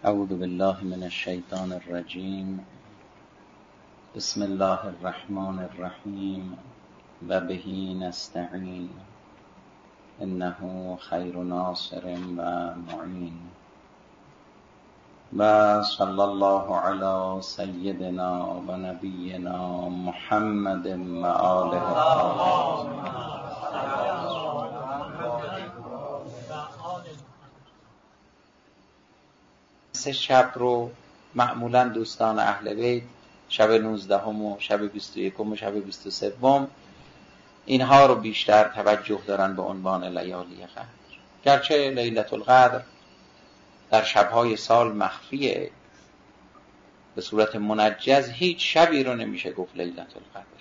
اعوذ بالله من الشیطان الرجیم. بسم الله الرحمن الرحیم و به نستعین انه خیر ناصر و معین. و صلی الله علی سیدنا و نبینا محمد و آله الطاهرین. سه شب رو معمولا دوستان اهل بیت، شب 19 و شب 21 و شب 23 اینها رو بیشتر توجه دارن به عنوان لیالی قدر. گرچه لیلة القدر در شبهای سال مخفیه، به صورت منجز هیچ شبی رو نمیشه گفت لیلة القدر،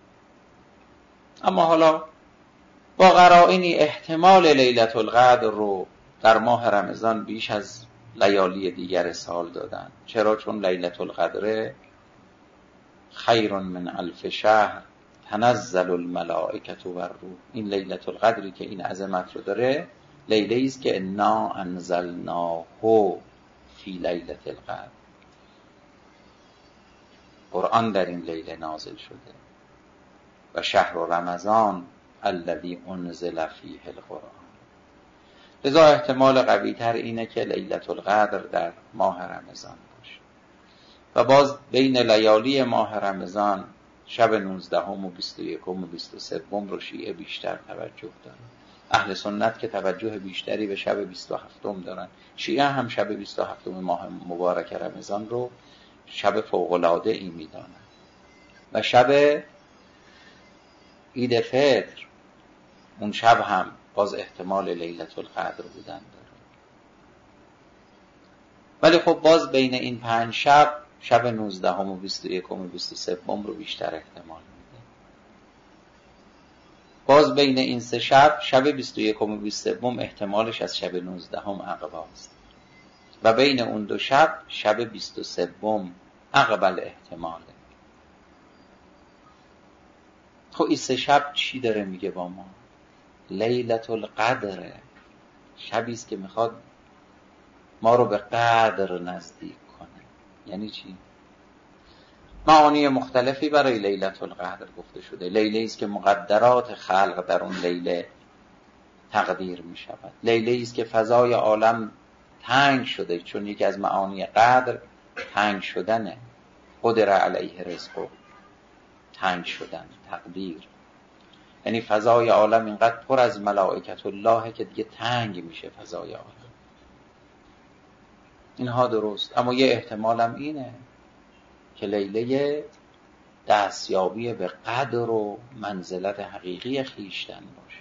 اما حالا با قرائنی احتمال لیلة القدر رو در ماه رمضان بیش از لیالی دیگر سال دادن. چرا؟ چون لیلة القدر خیر من الف شهر تنزل الملائکة و الروح. این لیلة القدری که این عظمت رو داره، لیله است که انا انزلناه فی لیلة القدر، قرآن در این لیله نازل شده. و شهر رمضان الذی انزل فیه القرآن. لذا احتمال قوی تر اینه که لیلة القدر در ماه رمضان باشه. و باز بین لیالی ماه رمضان شب 19 و 21 و 23 رو شیعه بیشتر توجه دارن. اهل سنت که توجه بیشتری به شب 27 دارن. شیعه هم شب 27 ماه مبارک رمضان رو شب فوق‌العاده ای میدانن. و شب عید فطر، اون شب هم باز احتمال لیلة القدر بودن داره. ولی خب باز بین این 5 شب، شب 19 و 21 و 23 رو بیشتر احتمال میده. باز بین این 3 شب، شب 21 و 23 احتمالش از شب 19 عقباست. و بین اون 2 شب، شب 23 عقبال احتماله. خب این 3 شب چی داره میگه با ما؟ لیلة القدر شبیست که میخواد ما رو به قدر نزدیک کنه. یعنی چی؟ معانی مختلفی برای لیلة القدر گفته شده. لیله است که مقدرات خلق در اون لیله تقدیر می شود. لیله است که فضای عالم تنگ شده، چون یکی از معانی قدر تنگ شدنه. قدر علیه رزقه، تنگ شدن، تقدیر. یعنی فضای عالم اینقدر پر از ملائکت الله که دیگه تنگ میشه فضای عالم. اینها درست، اما یه احتمالم اینه که لیله دستیابی به قدر و منزلت حقیقی خیشتن باشه.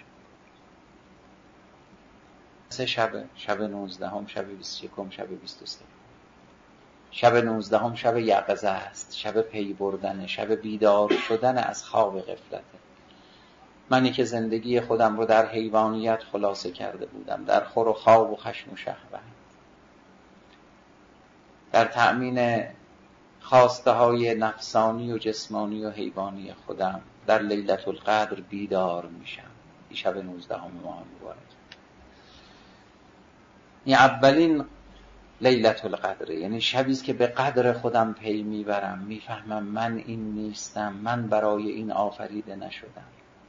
3 شب، شب 19 شب 21 شب 23. شب 19 شب یقظه است، شب پی بردن، شب بیدار شدن از خواب غفلته. منی که زندگی خودم رو در حیوانیت خلاصه کرده بودم، در خور و خواب و خشم و شهوت، در تأمین خواسته های نفسانی و جسمانی و حیوانی خودم، در لیلة القدر بیدار میشم. این شب 19 ماه مبارک، این اولین لیلة القدر. یعنی شبیست که به قدر خودم پی میبرم، میفهمم من این نیستم، من برای این آفریده نشدم،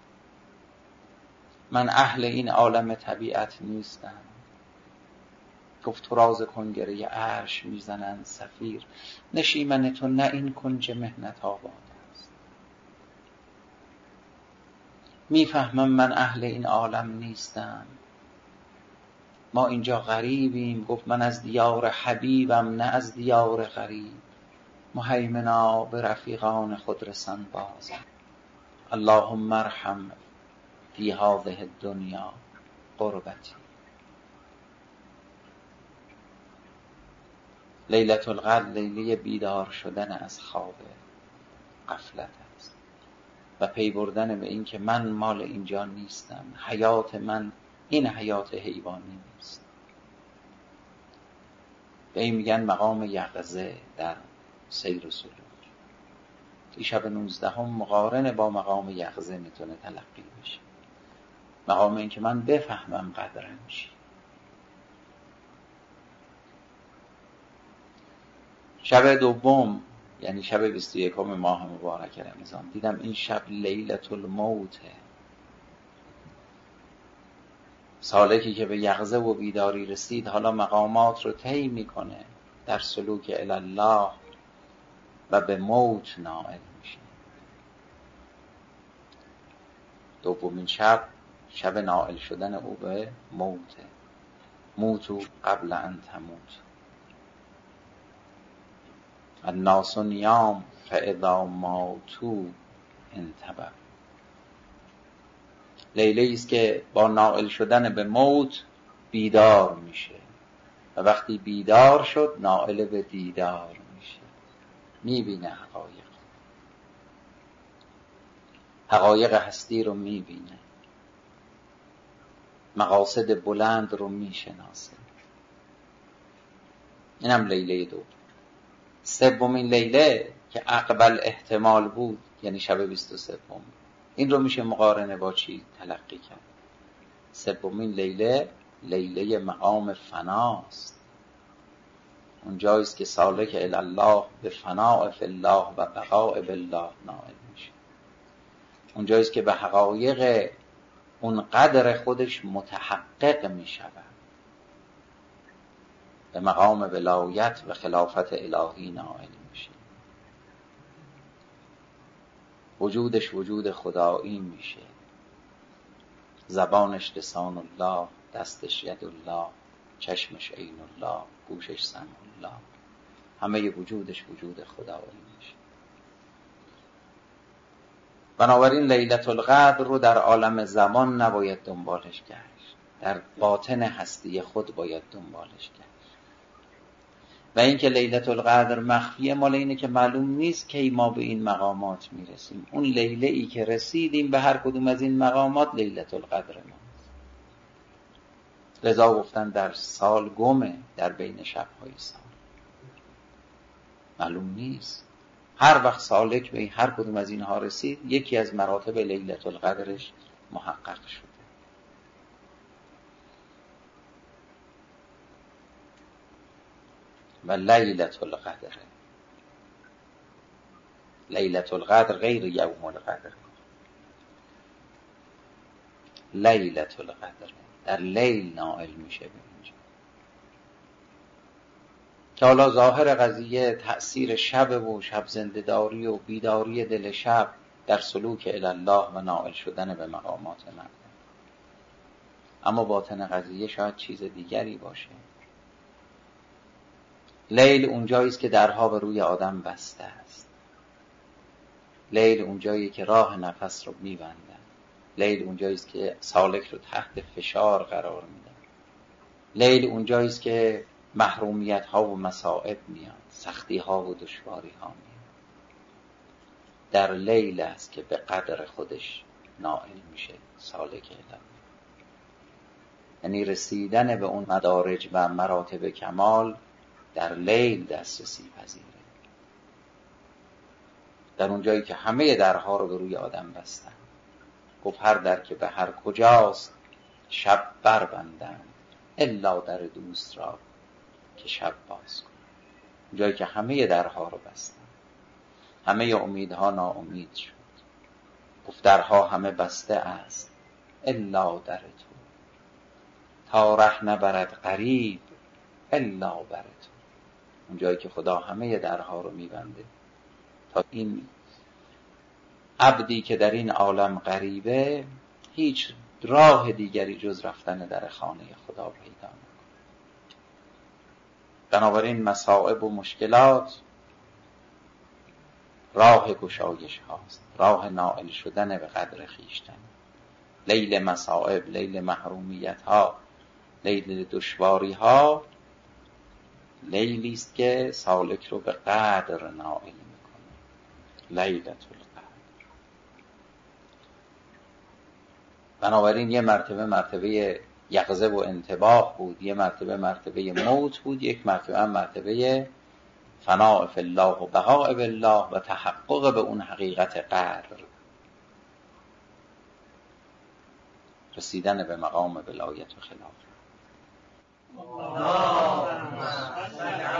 من اهل این عالم طبیعت نیستم. گفت تو راز کنگره عرش میزنند صفیر، نشیمن تو نه این کنج مهنت آباد است. میفهمم من اهل این عالم نیستم، ما اینجا غریبیم. گفت من از دیار حبیبم نه از دیار غریب، مهیمنا به رفیقان خود رسان بازم. اللهم ارحم فی هذه الدنیا قربتی. لیلة القدر لیله بیدار شدن از خواب غفلت است و پی بردن به این که من مال اینجا نیستم، حیات من این حیات حیوانی نیست. به این میگن مقام یقظه در سیر و سلوک. این شب 19 مقارن با مقام یقظه میتونه تلقی بشه. مقام این که من بفهمم قدرم چی. شب دوم یعنی شب 21 ماه مبارک رمضان دیدم این شب لیلة الموته. سالکی که به یقظه و بیداری رسید حالا مقامات رو طی میکنه در سلوک الی الله و به موت نائل میشه. دومین شب شب نائل شدن او به موته. موتو قبل ان تموت. الناس نیام فاذا ماتوا انتبه. لیله است که با نائل شدن به موت بیدار میشه و وقتی بیدار شد نائل به دیدار میشه، میبینه حقایق هستی رو میبینه، مقاصد بلند رو میشناسه. اینم لیله دوم. سومین لیله که اقبل احتمال بود یعنی شب 23. این رو میشه مقارنه با چی تلقی کرد؟ سومین لیله لیله مقام فناست. اون جاییست که سالک الی الله به فناء فی الله و بقاء بالله نائل میشه. اون جاییست که به حقایق اون قدر خودش متحقق میشود، به مقام ولایت و خلافت الهی نائل میشه. وجودش وجود خدایی میشه، زبانش لسان الله، دستش ید الله، چشمش عین الله، گوشش سمع الله، همه وجودش وجود خدایی میشه. بنابراین لیلة القدر رو در عالم زمان نباید دنبالش گشت، در باطن هستی خود باید دنبالش گشت. و اینکه لیلة القدر مخفیه مال اینه که معلوم نیست کی ما به این مقامات میرسیم. اون لیله ای که رسیدیم به هر کدوم از این مقامات لیلة القدر ما. لذا گفتن در سال گمه، در بین شب‌های سال معلوم نیست. هر وقت سالک به هر کدوم از اینها رسید یکی از مراتب لیلة القدرش محقق شده. و لیلة القدر، لیلة القدر غیر یوم القدر. لیلة القدر در لیل نائل میشه به اینجا که حالا ظاهر قضیه تأثیر شب و شب زنده‌داری و بیداری دل شب در سلوک الی الله و نائل شدن به مقامات مردم، اما باطن قضیه شاید چیز دیگری باشه. لیل اونجایی است که درها به روی آدم بسته است. لیل اونجایی که راه نفس رو می‌بندن. لیل اونجایی است که سالک رو تحت فشار قرار میدن. لیل اونجایی است که محرومیت ها و مصائب میاد، سختی ها و دشواری ها میاد. در لیل است که به قدر خودش نائل میشه سالک الی. یعنی رسیدن به اون مدارج و مراتب کمال در لیل دسترسی پذیره. در اونجایی که همه درها رو به روی آدم بستن. گفت هر در که به هر کجاست شب بربندن، الا در دوست را که شب باز کن. جایی که همه درها رو بستن، همه امیدها ناامید شد. گفت درها همه بسته است الا در تو، تا ره نبرد غریب الا بر تو. اون جایی که خدا همه درها رو میبنده تا این عبدی که در این عالم غریبه هیچ راه دیگری جز رفتن در خانه خدا پیدا نکنه. بنابراین مصائب و مشکلات راه گشایش هاست، راه نائل شدن به قدر خویشتن. لیل مصائب، لیل محرومیت ها، لیل دشواری ها، لیلی است که سالک رو به قدر نائل میکنه. لیلة القدر. بنابراین یه مرتبه مرتبه یقظه و انتباه بود، یه مرتبه مرتبه موت بود، یک مرتبه مرتبه فناء فی الله و بقاء بالله و تحقق به اون حقیقت قدر، رسیدن به مقام ولایت و خلافت.